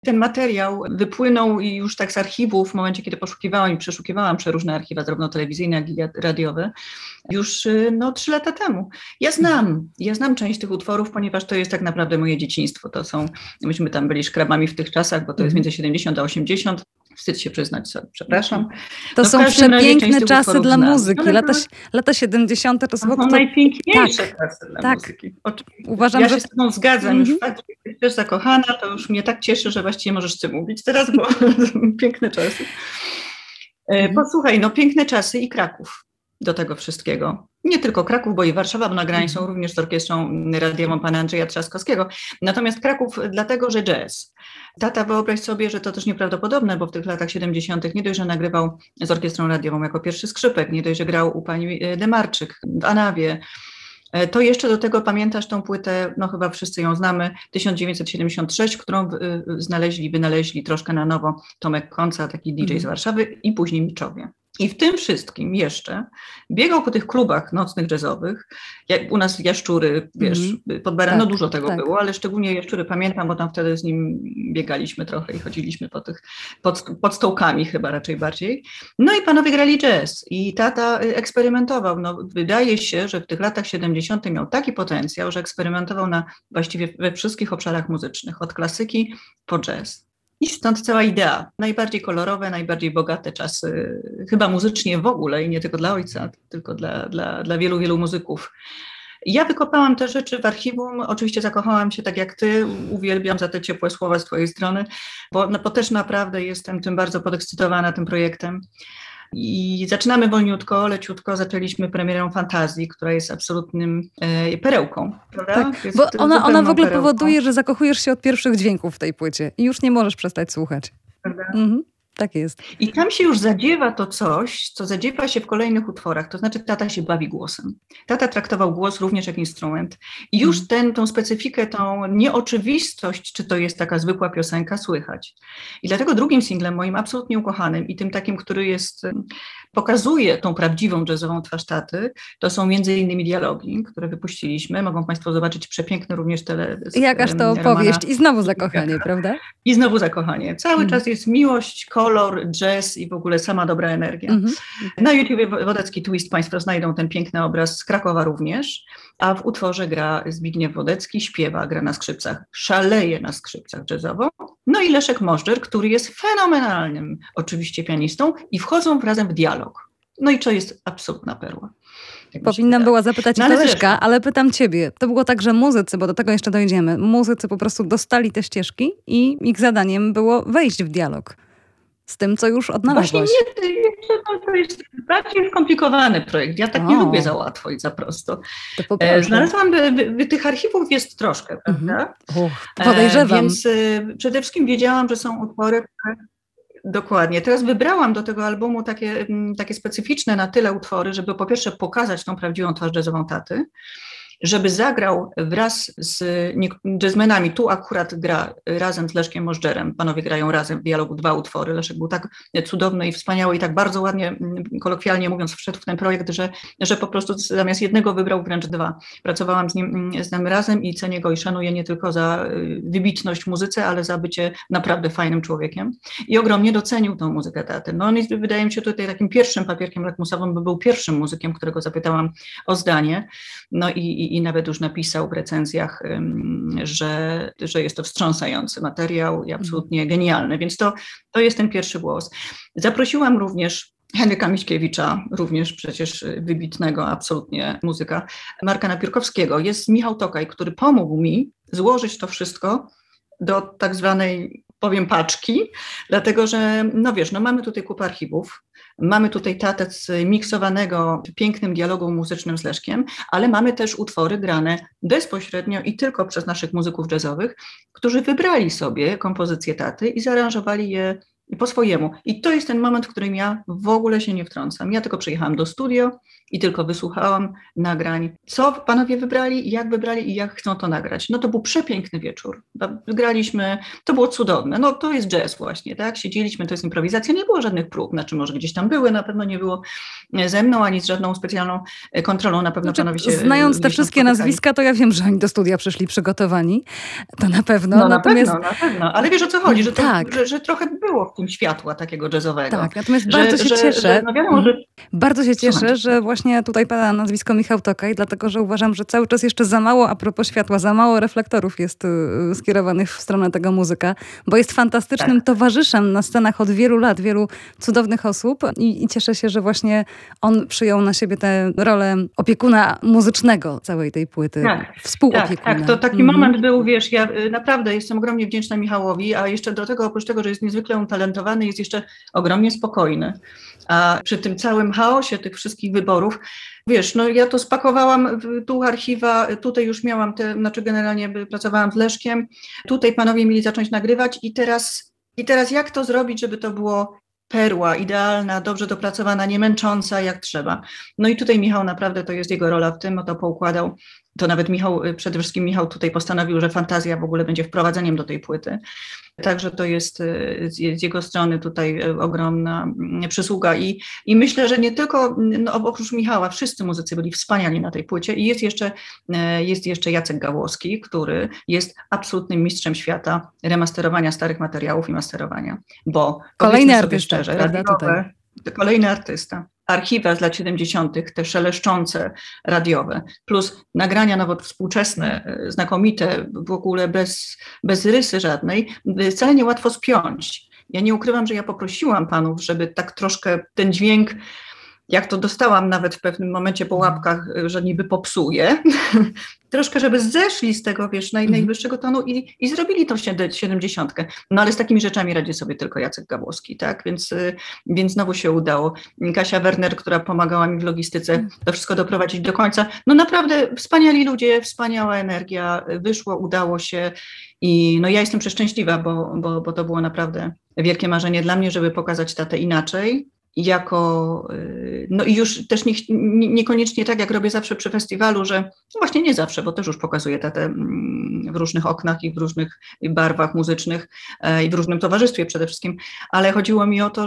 ten materiał wypłynął i już tak z archiwów w momencie, kiedy poszukiwałam i przeszukiwałam przeróżne archiwa, zarówno telewizyjne, jak i radiowe, już 3 lata temu. Ja znam część tych utworów, ponieważ to jest tak naprawdę moje dzieciństwo. Myśmy tam byli szkrabami w tych czasach, bo to jest między 70 a 80. Wstyd się przyznać, przepraszam. To są przepiękne czasy dla muzyki. Lata 70. to są najpiękniejsze czasy dla muzyki. Uważam, że się z tobą zgadzam. Już fakt, że jesteś zakochana, to już mnie tak cieszy, że właściwie możesz ty mówić teraz, bo piękne czasy. Posłuchaj, piękne czasy i Kraków do tego wszystkiego. Nie tylko Kraków, bo i Warszawa, bo nagrania są również z orkiestrą radiową pana Andrzeja Trzaskowskiego. Natomiast Kraków dlatego, że jazz. Tata, wyobraź sobie, że to też nieprawdopodobne, bo w tych latach 70. nie dość, że nagrywał z orkiestrą radiową jako pierwszy skrzypek, nie dość, że grał u pani Demarczyk w Anawie, to jeszcze do tego pamiętasz tą płytę, chyba wszyscy ją znamy, 1976, którą wynaleźli troszkę na nowo Tomek Końca, taki DJ z Warszawy i później Miczowie. I w tym wszystkim jeszcze biegał po tych klubach nocnych jazzowych, jak u nas Jaszczury, pod Barano dużo tego było, ale szczególnie Jaszczury pamiętam, bo tam wtedy z nim biegaliśmy trochę i chodziliśmy pod stołkami chyba raczej bardziej. No i panowie grali jazz i tata eksperymentował. Wydaje się, że w tych latach 70. miał taki potencjał, że eksperymentował właściwie we wszystkich obszarach muzycznych, od klasyki po jazz. I stąd cała idea. Najbardziej kolorowe, najbardziej bogate czasy, chyba muzycznie w ogóle i nie tylko dla ojca, tylko dla wielu, wielu muzyków. Ja wykopałam te rzeczy w archiwum, oczywiście zakochałam się tak jak ty, uwielbiam za te ciepłe słowa z twojej strony, bo też naprawdę jestem tym bardzo podekscytowana tym projektem. I zaczynamy wolniutko, leciutko, zaczęliśmy premierą Fantazji, która jest absolutnym perełką, prawda? Tak, bo ona w ogóle powoduje, że zakochujesz się od pierwszych dźwięków w tej płycie i już nie możesz przestać słuchać. Prawda? Tak jest. I tam się już zadziewa to coś, co zadziewa się w kolejnych utworach, to znaczy tata się bawi głosem. Tata traktował głos również jak instrument i już tą specyfikę, tą nieoczywistość, czy to jest taka zwykła piosenka, słychać. I dlatego drugim singlem moim absolutnie ukochanym i tym takim, który pokazuje tą prawdziwą jazzową twarz taty, to są między innymi dialogi, które wypuściliśmy. Mogą państwo zobaczyć przepiękny również Jakaż to opowieść i znowu zakochanie, prawda? I znowu zakochanie. Cały czas jest miłość, kolor, jazz i w ogóle sama dobra energia. Na YouTubie Wodecki Twist państwo znajdą ten piękny obraz z Krakowa również, a w utworze gra Zbigniew Wodecki, śpiewa, gra na skrzypcach, szaleje na skrzypcach jazzowo. No i Leszek Możdżer, który jest fenomenalnym oczywiście pianistą i wchodzą razem w dialog. No i to jest absolutna perła. Powinnam była zapytać Leszka, ale pytam ciebie. To było tak, że muzycy, bo do tego jeszcze dojdziemy, muzycy po prostu dostali te ścieżki i ich zadaniem było wejść w dialog z tym, co już odnalazłaś. Właśnie to jest bardziej skomplikowany projekt. Ja tak nie lubię za łatwo i za prosto. Znalazłam, tych archiwów jest troszkę, prawda? Podejrzewam. Więc przede wszystkim wiedziałam, że są utwory, dokładnie. Teraz wybrałam do tego albumu takie specyficzne na tyle utwory, żeby po pierwsze pokazać tą prawdziwą twarz jazzową taty, żeby zagrał wraz z jazzmenami. Tu akurat gra razem z Leszkiem Możdżerem. Panowie grają razem w dialogu 2 utwory. Leszek był tak cudowny i wspaniały i tak bardzo ładnie, kolokwialnie mówiąc, wszedł w ten projekt, że po prostu zamiast jednego wybrał wręcz 2. Pracowałam z nim razem i cenię go i szanuję nie tylko za wybitność w muzyce, ale za bycie naprawdę fajnym człowiekiem. I ogromnie docenił tą muzykę taty. On jest, wydaje mi się, tutaj takim pierwszym papierkiem lakmusowym, bo był pierwszym muzykiem, którego zapytałam o zdanie. I nawet już napisał w recenzjach, że jest to wstrząsający materiał i absolutnie genialny, więc to jest ten pierwszy głos. Zaprosiłam również Henryka Miśkiewicza, również przecież wybitnego absolutnie muzyka, Marka Napiórkowskiego. Jest Michał Tokaj, który pomógł mi złożyć to wszystko do tak zwanej, powiem, paczki, dlatego że, mamy tutaj kupę archiwów, mamy tutaj tatę miksowanego w pięknym dialogu muzycznym z Leszkiem, ale mamy też utwory grane bezpośrednio i tylko przez naszych muzyków jazzowych, którzy wybrali sobie kompozycje taty i zaaranżowali je po swojemu. I to jest ten moment, w którym ja w ogóle się nie wtrącam. Ja tylko przyjechałam do studio, i tylko wysłuchałam nagrań. Co panowie wybrali, jak jak chcą to nagrać. No to był przepiękny wieczór. Graliśmy, to było cudowne. No to jest jazz właśnie, tak? Siedzieliśmy, to jest improwizacja, nie było żadnych prób, znaczy może gdzieś tam były, na pewno nie było ze mną, ani z żadną specjalną kontrolą, na pewno panowie się... Znając te wszystkie nazwiska, to ja wiem, że oni do studia przyszli przygotowani, to na pewno. No natomiast... na pewno, ale wiesz o co chodzi, że, to, że trochę było w tym światła takiego jazzowego. Tak, natomiast bardzo się cieszę. No wiadomo, że... Bardzo się cieszę, że właśnie tutaj pada nazwisko Michał Tokaj, dlatego że uważam, że cały czas jeszcze za mało, a propos światła, za mało reflektorów jest skierowanych w stronę tego muzyka, bo jest fantastycznym towarzyszem na scenach od wielu lat, wielu cudownych osób i cieszę się, że właśnie on przyjął na siebie tę rolę opiekuna muzycznego całej tej płyty. Współopiekuna. Tak, to taki moment był, wiesz, ja naprawdę jestem ogromnie wdzięczna Michałowi, a jeszcze do tego, oprócz tego, że jest niezwykle utalentowany, jest jeszcze ogromnie spokojny. A przy tym całym chaosie tych wszystkich wyborów, wiesz, no ja to spakowałam tu archiwa, tutaj już miałam generalnie pracowałam z Leszkiem, tutaj panowie mieli zacząć nagrywać i teraz jak to zrobić, żeby to było perła, idealna, dobrze dopracowana, nie męcząca jak trzeba. No i tutaj Michał naprawdę, to jest jego rola w tym, to poukładał. To nawet przede wszystkim Michał tutaj postanowił, że fantazja w ogóle będzie wprowadzeniem do tej płyty. Także to jest z jego strony tutaj ogromna przysługa i myślę, że nie tylko, oprócz Michała, wszyscy muzycy byli wspaniali na tej płycie i jest jeszcze Jacek Gawłowski, który jest absolutnym mistrzem świata remasterowania starych materiałów i masterowania, bo kolejny artysta, szczerze, radiowe, kolejny artysta. Archiwa z lat 70., te szeleszczące radiowe, plus nagrania nawet współczesne, znakomite, w ogóle bez rysy żadnej, wcale niełatwo spiąć. Ja nie ukrywam, że ja poprosiłam panów, żeby tak troszkę ten dźwięk, jak to dostałam nawet w pewnym momencie po łapkach, że niby popsuje, troszkę, żeby zeszli z tego, wiesz, najwyższego tonu i zrobili tą 70. No ale z takimi rzeczami radzi sobie tylko Jacek Gawłowski, tak? Więc znowu się udało. Kasia Werner, która pomagała mi w logistyce, to wszystko doprowadzić do końca. No naprawdę wspaniali ludzie, wspaniała energia, wyszło, udało się i no ja jestem przeszczęśliwa, bo to było naprawdę wielkie marzenie dla mnie, żeby pokazać tatę inaczej. No i już też niekoniecznie tak, jak robię zawsze przy festiwalu, że no właśnie nie zawsze, bo też już pokazuję tatę w różnych oknach i w różnych barwach muzycznych i w różnym towarzystwie przede wszystkim, ale chodziło mi o to,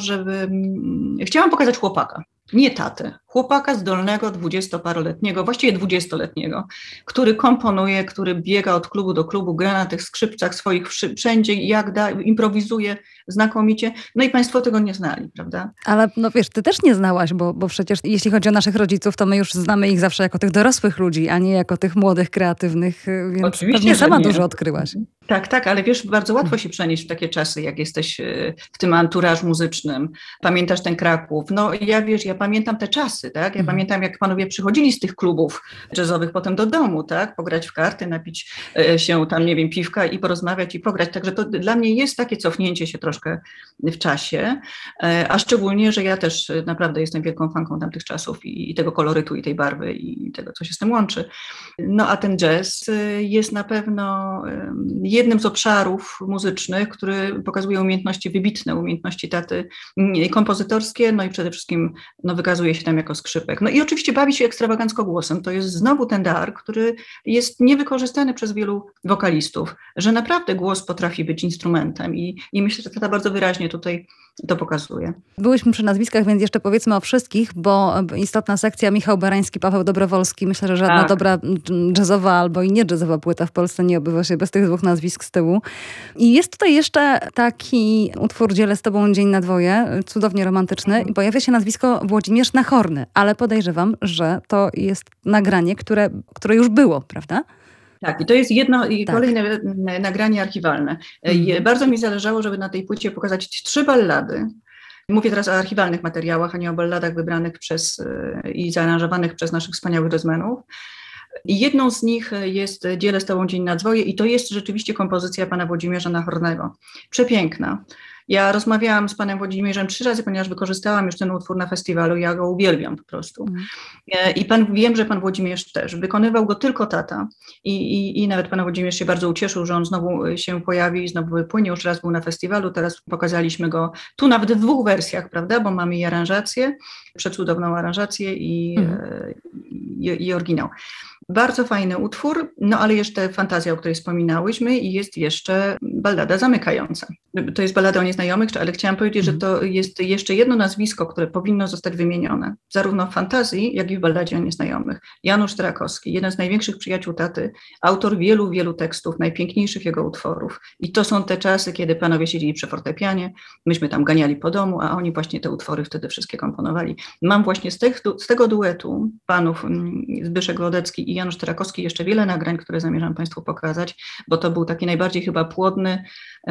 chciałam pokazać chłopaka, nie tatę, chłopaka zdolnego, 20-paroletniego, właściwie 20-letniego, który komponuje, który biega od klubu do klubu, gra na tych skrzypcach swoich wszędzie, improwizuje znakomicie. No i państwo tego nie znali, prawda? Ale no wiesz, ty też nie znałaś, bo przecież jeśli chodzi o naszych rodziców, to my już znamy ich zawsze jako tych dorosłych ludzi, a nie jako tych młodych, kreatywnych, więc oczywiście, pewnie sama dużo odkryłaś. Tak, ale wiesz, bardzo łatwo się przenieść w takie czasy, jak jesteś w tym anturaż muzycznym. Pamiętasz ten Kraków? No ja pamiętam te czasy, tak? Ja pamiętam, jak panowie przychodzili z tych klubów jazzowych potem do domu, tak? Pograć w karty, napić się tam, nie wiem, piwka i porozmawiać i pograć. Także to dla mnie jest takie cofnięcie się troszkę w czasie, a szczególnie, że ja też naprawdę jestem wielką fanką tamtych czasów i tego kolorytu, i tej barwy, i tego, co się z tym łączy. No a ten jazz jest na pewno jednym z obszarów muzycznych, który pokazuje umiejętności wybitne, umiejętności taty kompozytorskie, no i przede wszystkim wykazuje się tam jako skrzypek. No i oczywiście bawi się ekstrawagancko głosem. To jest znowu ten dar, który jest niewykorzystany przez wielu wokalistów, że naprawdę głos potrafi być instrumentem i myślę, że tata bardzo wyraźnie tutaj to pokazuje. Byłyśmy przy nazwiskach, więc jeszcze powiedzmy o wszystkich, bo istotna sekcja: Michał Barański, Paweł Dobrowolski. Myślę, że żadna dobra jazzowa albo i nie jazzowa płyta w Polsce nie obywa się bez tych dwóch nazwisk z tyłu. I jest tutaj jeszcze taki utwór: Dzielę z tobą dzień na dwoje, cudownie romantyczny, i pojawia się nazwisko Włodzimierz Nachorny, ale podejrzewam, że to jest nagranie, które już było, prawda? Tak, i to jest kolejne nagranie archiwalne. Bardzo mi zależało, żeby na tej płycie pokazać 3 ballady. Mówię teraz o archiwalnych materiałach, a nie o balladach wybranych i zaaranżowanych przez naszych wspaniałych jazzmenów. I jedną z nich jest Dzielę z tobą dzień na dwoje i to jest rzeczywiście kompozycja pana Włodzimierza Nachornego. Przepiękna. Ja rozmawiałam z panem Włodzimierzem 3 razy, ponieważ wykorzystałam już ten utwór na festiwalu, ja go uwielbiam po prostu. I wiem, że pan Włodzimierz też. Wykonywał go tylko tata i nawet pan Włodzimierz się bardzo ucieszył, że on znowu się pojawi i znowu wypłynie. Już raz był na festiwalu, teraz pokazaliśmy go tu nawet w 2 wersjach, prawda, bo mamy i aranżację, przecudowną aranżację i oryginał. Bardzo fajny utwór, no ale jeszcze fantazja, o której wspominałyśmy i jest jeszcze ballada zamykająca. To jest ballada o nieznajomych, ale chciałam powiedzieć, że to jest jeszcze jedno nazwisko, które powinno zostać wymienione, zarówno w fantazji, jak i w balladzie o nieznajomych. Janusz Strakowski, jeden z największych przyjaciół taty, autor wielu, wielu tekstów, najpiękniejszych jego utworów. I to są te czasy, kiedy panowie siedzieli przy fortepianie, myśmy tam ganiali po domu, a oni właśnie te utwory wtedy wszystkie komponowali. Mam właśnie z tego duetu panów Zbyszek Wodecki i Janusz Strakowski jeszcze wiele nagrań, które zamierzam państwu pokazać, bo to był taki najbardziej chyba płodny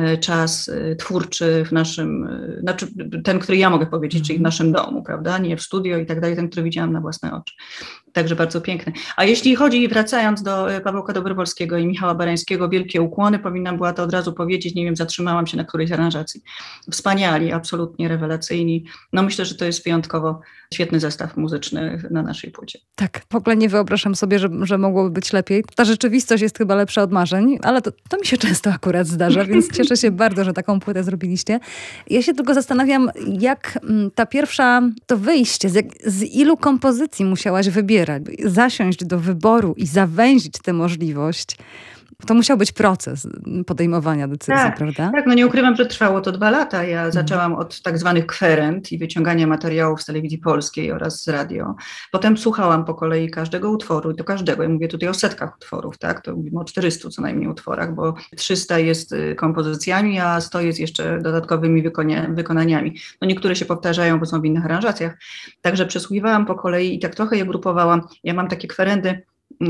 czas twórczy w naszym, znaczy ten, który ja mogę powiedzieć, czyli w naszym domu, prawda, nie w studio i tak dalej, ten, który widziałam na własne oczy. Także bardzo piękny. A jeśli chodzi, wracając do Pawełka Dobrowolskiego i Michała Barańskiego, wielkie ukłony, powinnam była to od razu powiedzieć, nie wiem, zatrzymałam się na którejś aranżacji. Wspaniali, absolutnie rewelacyjni. No myślę, że to jest wyjątkowo świetny zestaw muzyczny na naszej płycie. Tak, w ogóle nie wyobrażam sobie, że mogłoby być lepiej. Ta rzeczywistość jest chyba lepsza od marzeń, ale to mi się często akurat zdarza, więc cieszę się bardzo, że taką płytę zrobiliście. Ja się tylko zastanawiam, jak ta pierwsza, to wyjście, z ilu kompozycji musiałaś wybierać, zasiąść do wyboru i zawęzić tę możliwość. To musiał być proces podejmowania decyzji, prawda? Tak, no nie ukrywam, że trwało to 2 lata. Ja zaczęłam od tak zwanych kwerent i wyciągania materiałów z telewizji polskiej oraz z radio. Potem słuchałam po kolei każdego utworu i do każdego. Ja mówię tutaj o setkach utworów, tak? To mówimy o 400 co najmniej utworach, bo 300 jest kompozycjami, a 100 jest jeszcze dodatkowymi wykonaniami. No niektóre się powtarzają, bo są w innych aranżacjach. Także przesłuchiwałam po kolei i tak trochę je grupowałam. Ja mam takie kwerendy,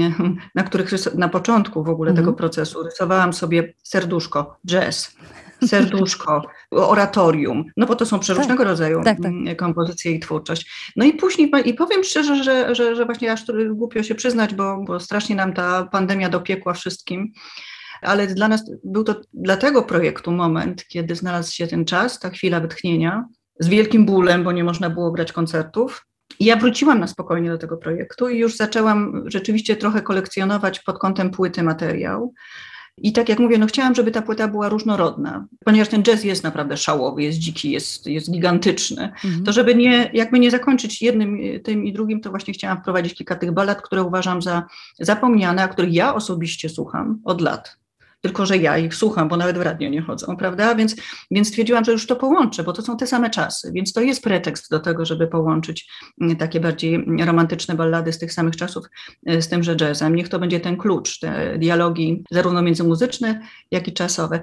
na których na początku w ogóle tego procesu rysowałam sobie serduszko, jazz, serduszko, oratorium, no bo to są przeróżnego rodzaju kompozycje i twórczość. No i później, i powiem szczerze, że właśnie aż głupio się przyznać, bo strasznie nam ta pandemia dopiekła wszystkim, ale dla nas był to dla tego projektu moment, kiedy znalazł się ten czas, ta chwila wytchnienia, z wielkim bólem, bo nie można było grać koncertów. I ja wróciłam na spokojnie do tego projektu i już zaczęłam rzeczywiście trochę kolekcjonować pod kątem płyty materiał. I tak jak mówię, no chciałam, żeby ta płyta była różnorodna, ponieważ ten jazz jest naprawdę szałowy, jest dziki, jest gigantyczny. To żeby nie zakończyć jednym, tym i drugim, to właśnie chciałam wprowadzić kilka tych ballad, które uważam za zapomniane, a których ja osobiście słucham od lat. Tylko że ja ich słucham, bo nawet w radio nie chodzą, prawda? Więc stwierdziłam, że już to połączę, bo to są te same czasy, więc to jest pretekst do tego, żeby połączyć takie bardziej romantyczne ballady z tych samych czasów z tymże jazzem. Niech to będzie ten klucz, te dialogi zarówno międzymuzyczne, jak i czasowe.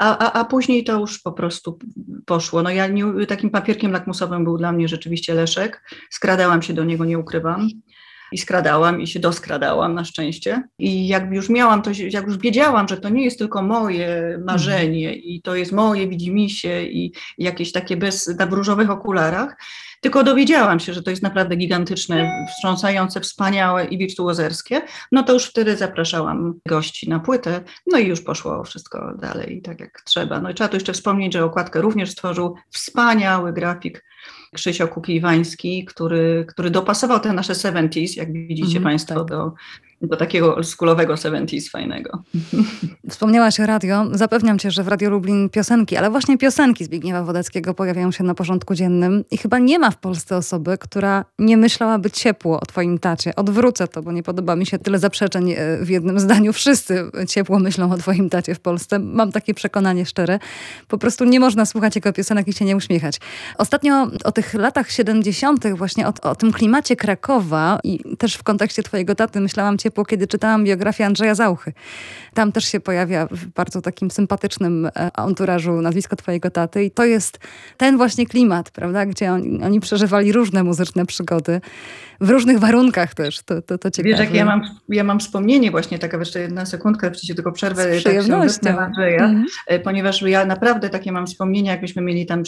A później to już po prostu poszło. No takim papierkiem lakmusowym był dla mnie rzeczywiście Leszek. Skradałam się do niego, nie ukrywam. I skradałam i się doskradałam na szczęście. I jak już miałam to, jak już wiedziałam, że to nie jest tylko moje marzenie i to jest moje widzimisię i jakieś takie w różowych okularach, tylko dowiedziałam się, że to jest naprawdę gigantyczne, wstrząsające, wspaniałe i wirtuozerskie, no to już wtedy zapraszałam gości na płytę, no i już poszło wszystko dalej tak jak trzeba. No i trzeba tu jeszcze wspomnieć, że okładkę również stworzył wspaniały grafik Krzysio Kukiwański, który dopasował te nasze 70s, jak widzicie Państwo, do takiego oldschoolowego 70s fajnego. Wspomniałaś o radio. Zapewniam cię, że w Radio Lublin piosenki, ale właśnie piosenki Zbigniewa Wodeckiego pojawiają się na porządku dziennym i chyba nie ma w Polsce osoby, która nie myślałaby ciepło o twoim tacie. Odwrócę to, bo nie podoba mi się tyle zaprzeczeń w jednym zdaniu. Wszyscy ciepło myślą o twoim tacie w Polsce. Mam takie przekonanie szczere. Po prostu nie można słuchać jego piosenek i się nie uśmiechać. Ostatnio o tych latach 70. właśnie o tym klimacie Krakowa i też w kontekście twojego taty myślałam ciepło, kiedy czytałam biografię Andrzeja Zauchy. Tam też się pojawia w bardzo takim sympatycznym anturażu nazwisko twojego taty i to jest ten właśnie klimat, prawda, gdzie oni przeżywali różne muzyczne przygody. W różnych warunkach też, to ciekawe. Wiesz, jak ja mam wspomnienie właśnie, taka jeszcze jedna sekundka, przecież tylko przerwę. Z przyjemnością. Andrzeja, ponieważ ja naprawdę takie mam wspomnienia, jakbyśmy mieli tam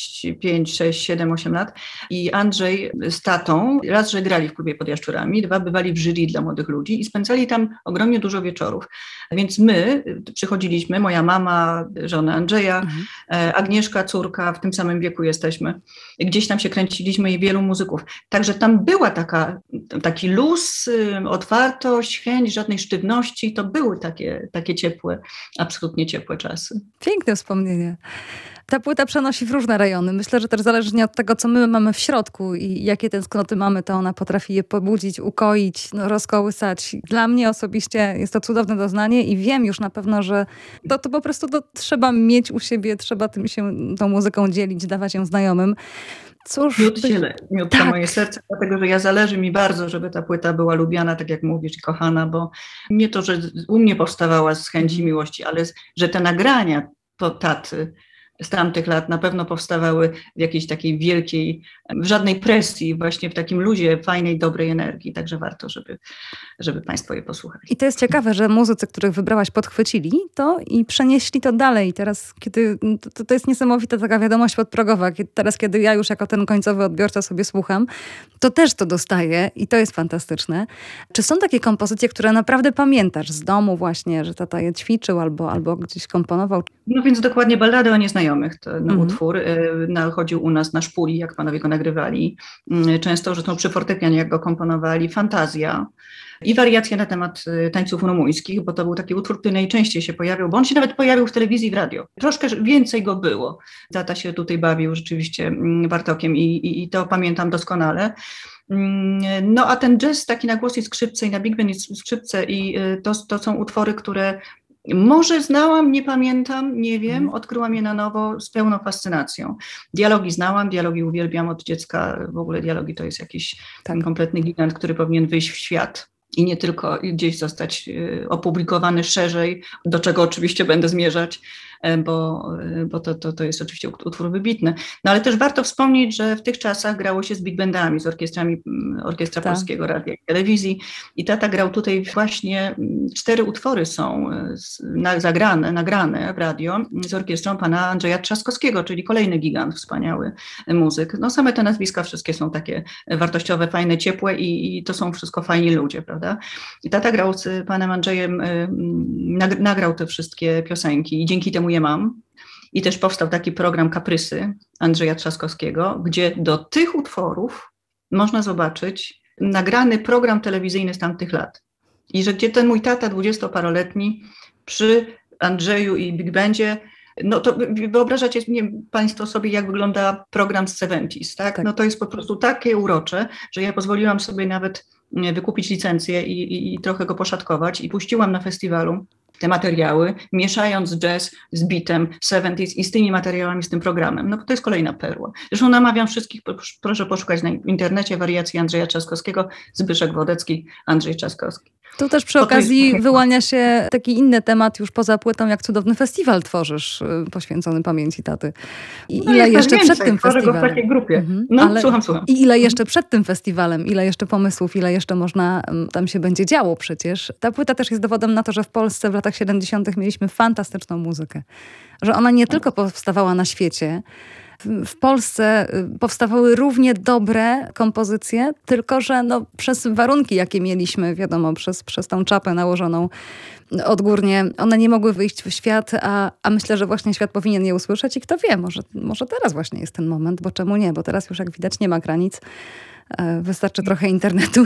5, 6, 7, 8 lat i Andrzej z tatą raz, że grali w klubie pod Jaszczurami, 2 bywali w jury dla młodych ludzi przychodzili i spędzali tam ogromnie dużo wieczorów. Więc my przychodziliśmy, moja mama, żona Andrzeja, Agnieszka, córka, w tym samym wieku jesteśmy. Gdzieś tam się kręciliśmy i wielu muzyków. Także tam była taki luz, otwartość, chęć, żadnej sztywności. To były takie ciepłe, absolutnie ciepłe czasy. Piękne wspomnienie. Ta płyta przenosi w różne rejony. Myślę, że też zależnie od tego, co my mamy w środku i jakie tęsknoty mamy, to ona potrafi je pobudzić, ukoić, rozkołysać. Dla mnie osobiście jest to cudowne doznanie i wiem już na pewno, że to po prostu trzeba mieć u siebie, trzeba tą muzyką dzielić, dawać ją znajomym. Cóż, miód na moje serce, dlatego że zależy mi bardzo, żeby ta płyta była lubiana, tak jak mówisz, i kochana, bo nie to, że u mnie powstawała z chęci miłości, ale że te nagrania taty z tamtych lat na pewno powstawały w jakiejś takiej wielkiej, w żadnej presji, właśnie w takim luzie fajnej, dobrej energii. Także warto, żeby Państwo je posłuchali. I to jest ciekawe, że muzycy, których wybrałaś, podchwycili to i przenieśli to dalej. Teraz, kiedy to jest niesamowita taka wiadomość podprogowa. Teraz, kiedy ja już jako ten końcowy odbiorca sobie słucham, to też to dostaję i to jest fantastyczne. Czy są takie kompozycje, które naprawdę pamiętasz z domu właśnie, że tata je ćwiczył albo gdzieś komponował? No więc dokładnie Ballady o nieznajomych, ten utwór chodził u nas na szpuli, jak panowie go nagrywali. Często, że to przy fortepianie, jak go komponowali. Fantazja i wariacje na temat tańców rumuńskich, bo to był taki utwór, który najczęściej się pojawiał, bo on się nawet pojawił w telewizji i w radio. Troszkę więcej go było. Tata się tutaj bawił rzeczywiście Bartokiem i to pamiętam doskonale. No a ten jazz taki na głos i skrzypce i na big band i skrzypce i to są utwory, które może znałam, nie pamiętam, nie wiem, odkryłam je na nowo z pełną fascynacją. Dialogi znałam, dialogi uwielbiam od dziecka, w ogóle dialogi to jest jakiś kompletny gigant, który powinien wyjść w świat i nie tylko gdzieś zostać opublikowany szerzej, do czego oczywiście będę zmierzać, bo to jest oczywiście utwór wybitny. No ale też warto wspomnieć, że w tych czasach grało się z big bandami, z orkiestrami, Orkiestra Polskiego Radia i Telewizji i tata grał tutaj właśnie 4 utwory są nagrane w radio z orkiestrą pana Andrzeja Trzaskowskiego, czyli kolejny gigant, wspaniały muzyk. No same te nazwiska wszystkie są takie wartościowe, fajne, ciepłe i to są wszystko fajni ludzie, prawda? I tata grał z panem Andrzejem, nagrał te wszystkie piosenki i dzięki temu je mam. I też powstał taki program Kaprysy Andrzeja Trzaskowskiego, gdzie do tych utworów można zobaczyć nagrany program telewizyjny z tamtych lat. I że gdzie ten mój tata 20-paroletni przy Andrzeju i Big Bandzie, no to wyobrażacie Państwo sobie, jak wygląda program z 70s, tak? No to jest po prostu takie urocze, że ja pozwoliłam sobie nawet wykupić licencję i trochę go poszatkować i puściłam na festiwalu te materiały, mieszając jazz z beatem 70s i z tymi materiałami, z tym programem. No to jest kolejna perła. Zresztą namawiam wszystkich, proszę poszukać na internecie wariacji Andrzeja Trzaskowskiego, Zbyszek Wodecki, Andrzej Trzaskowski. Tu też przy okazji wyłania się taki inny temat już poza płytą, jak cudowny festiwal tworzysz poświęcony pamięci taty. I ile jeszcze przed tym festiwalem? W takiej grupie. Słucham. I ile jeszcze przed tym festiwalem, ile jeszcze pomysłów, ile jeszcze można, tam się będzie działo przecież. Ta płyta też jest dowodem na to, że w Polsce w latach 70. mieliśmy fantastyczną muzykę. Że ona nie tylko powstawała na świecie, w Polsce powstawały równie dobre kompozycje, tylko że przez warunki, jakie mieliśmy, wiadomo, przez tą czapę nałożoną odgórnie, one nie mogły wyjść w świat, a myślę, że właśnie świat powinien je usłyszeć i kto wie, może teraz właśnie jest ten moment, bo czemu nie, bo teraz już jak widać nie ma granic. Wystarczy trochę internetu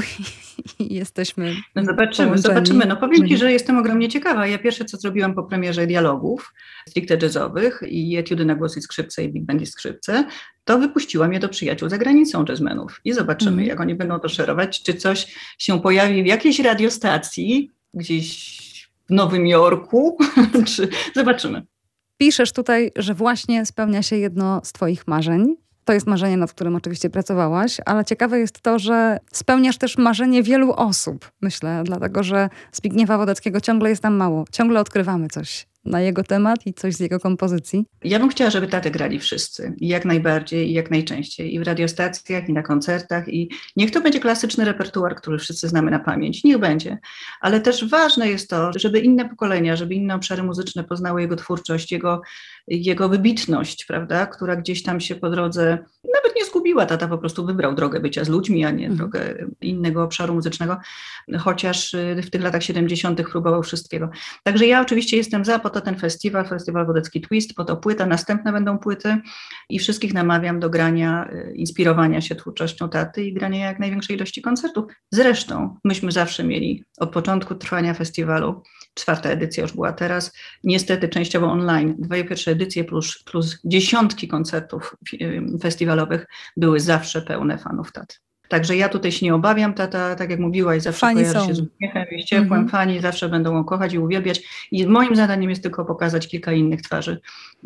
i jesteśmy Zobaczymy. No powiem Ci, że jestem ogromnie ciekawa. Ja pierwsze, co zrobiłam po premierze dialogów stricte jazzowych i etiudy na głos i skrzypce i big band i skrzypce, to wypuściłam je do przyjaciół za granicą jazzmenów i zobaczymy, jak oni będą to szerować, czy coś się pojawi w jakiejś radiostacji gdzieś w Nowym Jorku, czy zobaczymy. Piszesz tutaj, że właśnie spełnia się jedno z Twoich marzeń. To jest marzenie, nad którym oczywiście pracowałaś, ale ciekawe jest to, że spełniasz też marzenie wielu osób, myślę, dlatego że Zbigniewa Wodeckiego ciągle jest tam mało. Ciągle odkrywamy coś na jego temat i coś z jego kompozycji? Ja bym chciała, żeby taty grali wszyscy. I jak najbardziej, i jak najczęściej. I w radiostacjach, i na koncertach. I niech to będzie klasyczny repertuar, który wszyscy znamy na pamięć. Niech będzie. Ale też ważne jest to, żeby inne pokolenia, żeby inne obszary muzyczne poznały jego twórczość, jego wybitność, prawda, która gdzieś tam się po drodze nawet nie zgubiła. Tata po prostu wybrał drogę bycia z ludźmi, a nie drogę innego obszaru muzycznego, chociaż w tych latach 70. próbował wszystkiego. Także ja oczywiście jestem za, po to ten festiwal Wodecki Twist, po to płyta, następne będą płyty i wszystkich namawiam do grania, inspirowania się twórczością taty i grania jak największej ilości koncertów. Zresztą myśmy zawsze mieli od początku trwania festiwalu, 4. edycja już była teraz, niestety częściowo online, 2 pierwsze edycje plus dziesiątki koncertów festiwalowych były zawsze pełne fanów taty. Także ja tutaj się nie obawiam, tata, tak jak mówiłaś, zawsze fani kojarzy się z uśmiechem i z ciepłem, fani zawsze będą ją kochać i uwielbiać i moim zadaniem jest tylko pokazać kilka innych twarzy,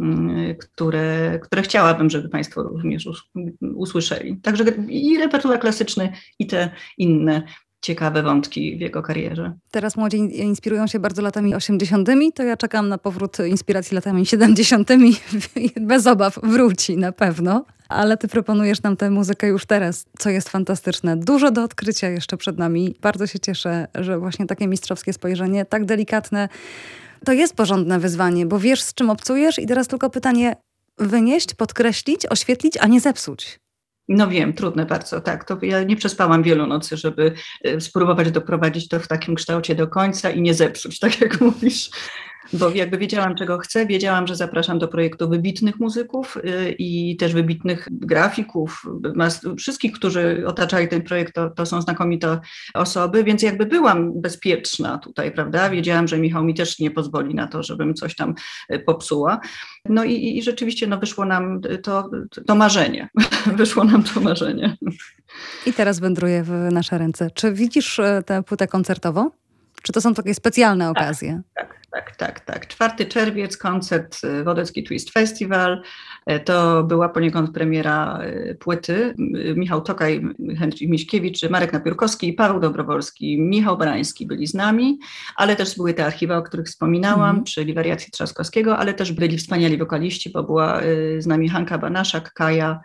które chciałabym, żeby Państwo również usłyszeli. Także i repertuar klasyczny, i te inne ciekawe wątki w jego karierze. Teraz młodzi inspirują się bardzo latami 80., to ja czekam na powrót inspiracji latami 70. Bez obaw wróci na pewno. Ale ty proponujesz nam tę muzykę już teraz, co jest fantastyczne. Dużo do odkrycia jeszcze przed nami. Bardzo się cieszę, że właśnie takie mistrzowskie spojrzenie, tak delikatne, to jest porządne wyzwanie, bo wiesz, z czym obcujesz i teraz tylko pytanie, wynieść, podkreślić, oświetlić, a nie zepsuć. No wiem, trudne bardzo, tak. To ja nie przespałam wielu nocy, żeby spróbować doprowadzić to w takim kształcie do końca i nie zepsuć, tak jak mówisz. Bo jakby wiedziałam, czego chcę, wiedziałam, że zapraszam do projektu wybitnych muzyków i też wybitnych grafików. Wszystkich, którzy otaczali ten projekt, to są znakomite osoby, więc jakby byłam bezpieczna tutaj, prawda? Wiedziałam, że Michał mi też nie pozwoli na to, żebym coś tam popsuła. No i rzeczywiście wyszło nam to marzenie. Wyszło nam to marzenie. I teraz wędruje w nasze ręce. Czy widzisz tę płytę koncertowo? Czy to są takie specjalne okazje? Tak. 4 czerwiec, koncert Wodecki Twist Festival. To była poniekąd premiera płyty. Michał Tokaj, Henryk Miśkiewicz, Marek Napiórkowski, Paweł Dobrowolski, Michał Barański byli z nami, ale też były te archiwa, o których wspominałam, czyli wariacje Trzaskowskiego, ale też byli wspaniali wokaliści, bo była z nami Hanka Banaszak, Kaja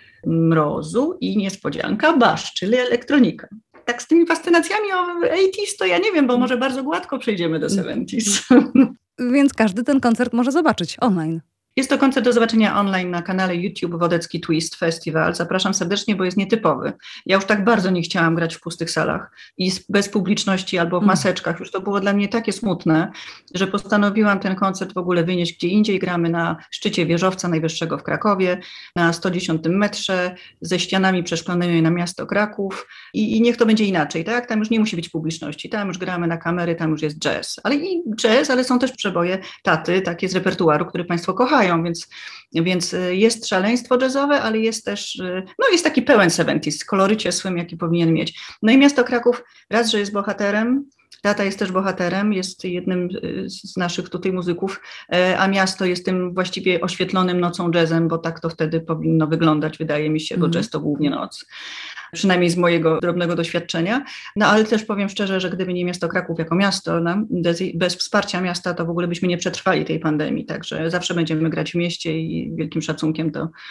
Mrozu i niespodzianka Basz, czyli elektronika. Tak z tymi fascynacjami o 80s to ja nie wiem, bo może bardzo gładko przejdziemy do 70s. Więc każdy ten koncert może zobaczyć online. Jest to koncert do zobaczenia online na kanale YouTube Wodecki Twist Festival. Zapraszam serdecznie, bo jest nietypowy. Ja już tak bardzo nie chciałam grać w pustych salach i bez publiczności albo w maseczkach. Już to było dla mnie takie smutne, że postanowiłam ten koncert w ogóle wynieść gdzie indziej. Gramy na szczycie wieżowca najwyższego w Krakowie, na 110 metrze, ze ścianami przeszklonymi na miasto Kraków i niech to będzie inaczej, tak? Tam już nie musi być publiczności, tam już gramy na kamery, tam już jest jazz. Ale są też przeboje taty, takie z repertuaru, który Państwo kochają. Więc jest szaleństwo jazzowe, ale jest też, jest taki pełen 70s, kolorycie swym, jaki powinien mieć. No i miasto Kraków, raz, że jest bohaterem, tata jest też bohaterem, jest jednym z naszych tutaj muzyków, a miasto jest tym właściwie oświetlonym nocą jazzem, bo tak to wtedy powinno wyglądać, wydaje mi się, bo jazz to głównie noc. Przynajmniej z mojego drobnego doświadczenia. No ale też powiem szczerze, że gdyby nie miasto Kraków jako miasto, bez wsparcia miasta, to w ogóle byśmy nie przetrwali tej pandemii. Także zawsze będziemy grać w mieście i wielkim szacunkiem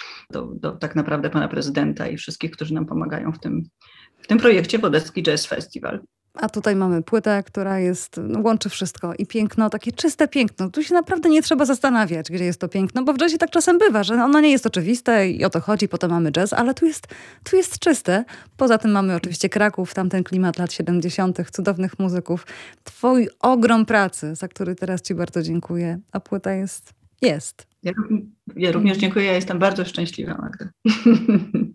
do tak naprawdę pana prezydenta i wszystkich, którzy nam pomagają w tym projekcie Wodecki Jazz Festival. A tutaj mamy płytę, która łączy wszystko i piękno, takie czyste piękno. Tu się naprawdę nie trzeba zastanawiać, gdzie jest to piękno, bo w jazzie tak czasem bywa, że ono nie jest oczywiste i o to chodzi, potem mamy jazz, ale tu jest czyste. Poza tym mamy oczywiście Kraków, tamten klimat lat 70., cudownych muzyków. Twój ogrom pracy, za który teraz ci bardzo dziękuję, a płyta jest. Ja również dziękuję, ja jestem bardzo szczęśliwa, Magda.